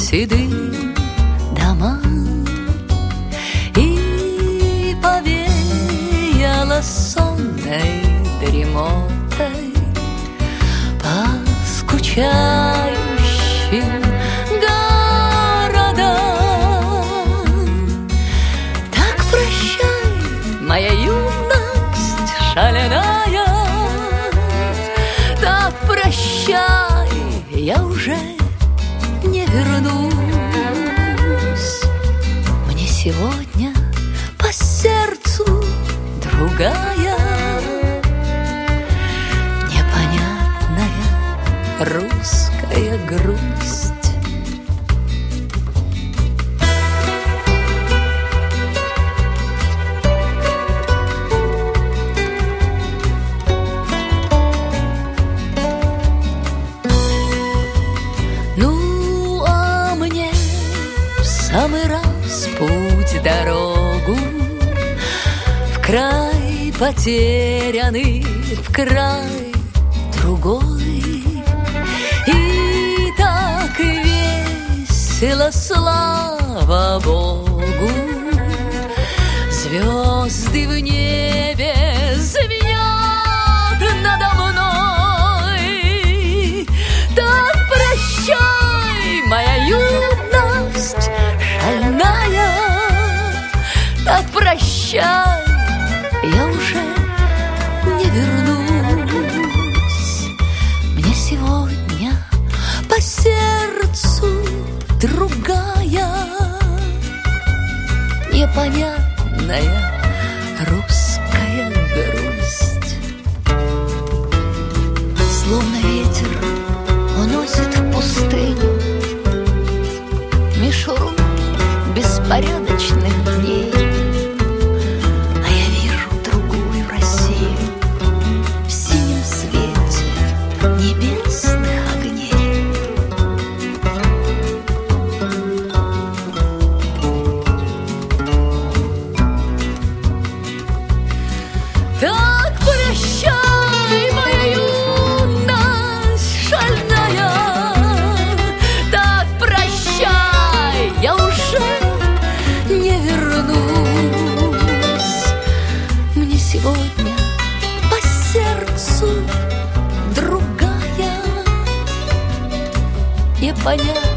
седым домам и повеяло сонной дремотой по скучающим городам. Так прощай, моя юность шальная, так прощай, я уже не вернусь. Мне сегодня по сердцу другая, непонятная русская грусть. Ну, а мне в самый раз путь дорогу в край потерянный, в край другой. И так весело, слава Богу, звезды в небе звенят надо мной. Так прощай, моя юность шальная, так прощай, я уже не вернусь. Мне сегодня по сердцу другая, непонятная русская грусть. Словно ветер уносит в пустыню мишуру беспорядочных дней. А я вижу другую Россию в синем свете небесных огней. Так прощай, моя юность шальная, так прощай, я уже не вернусь. Мне сегодня по сердцу другая, непонятная